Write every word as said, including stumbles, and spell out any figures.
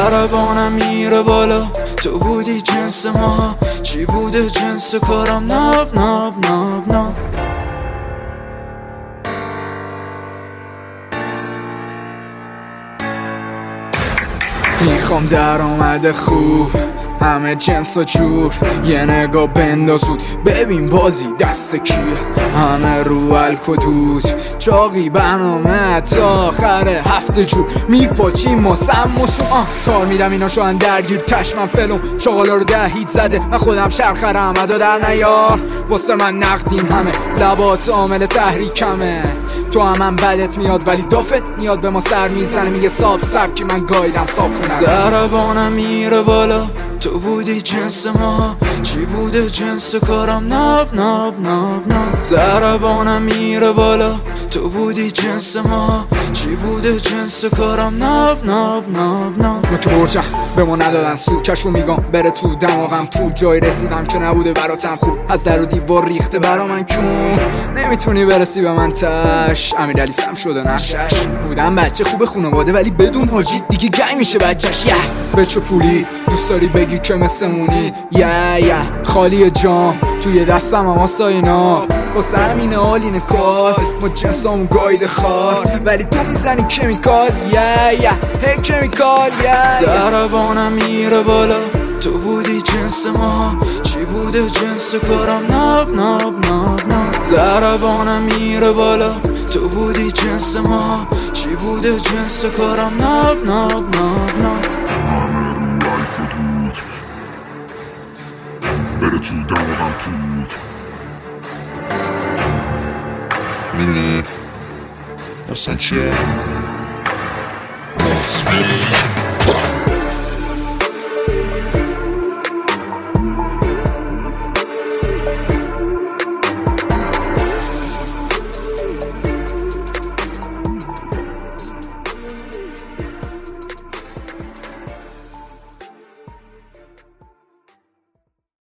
ضربانم میره بالا، تو بودی جنس ما، چی بوده جنس کارم؟ ناب ناب ناب ناب. میخوام درآمد خوب، همه جنس و جور، یه نگاه بندازود ببین بازی دست کیه. همه رو الکدود چاقی برنامه تا آخر هفته جور، میپاچیم ما سم و سو آه تار میدم اینا شوهن درگیر تشمن فلوم چاقالا رو ده هیت زده. من خودم شرخرم ادا در نیار، واسه من نقدین همه لبات عامل تحریکمه. تو هم هم بدت میاد ولی دافت میاد به ما سر میزنه، میگه ساب سب که من گایدم ساب خونم. ضربانم میره بالا، تو بودی جنس ما، چی بوده جنس کارم؟ ناب ناب ناب ناب. ضربانم میره بالا، تو بودی جنس ما، چی بوده جنس کارم؟ ناب ناب ناب ناب. ما که برجم به ما ندادن سو، کشو میگم بره تو دماغم پول، جای رسیدم که نبوده براتم خوب، از در و دیوار ریخته برا من کون، نمیتونی برسی به من تش. امیرعلی سم شده نقشش، بودم بچه خوب خانواده ولی بدون حاجی دیگه گنگ میشه بچهش. یه به چه پولی دوست داری بگی که مثمونی؟ یه یه خالی جام توی دستم اما ساینا، واسه همین آلین کار ما جنسامون گاید خار، ولی تو میزنی کمیکال. یه یه هی کمیکال. یه ضربانم میره بالا، تو بودی جنس ما، چی بوده جنس کارم؟ ناب ناب ناب ناب. ضربانم میره بالا، تو بودی جنس ما، چی بوده جنس کارم؟ ناب ناب ناب ناب. بره تو دماغم پود، میدونی داستان چیه؟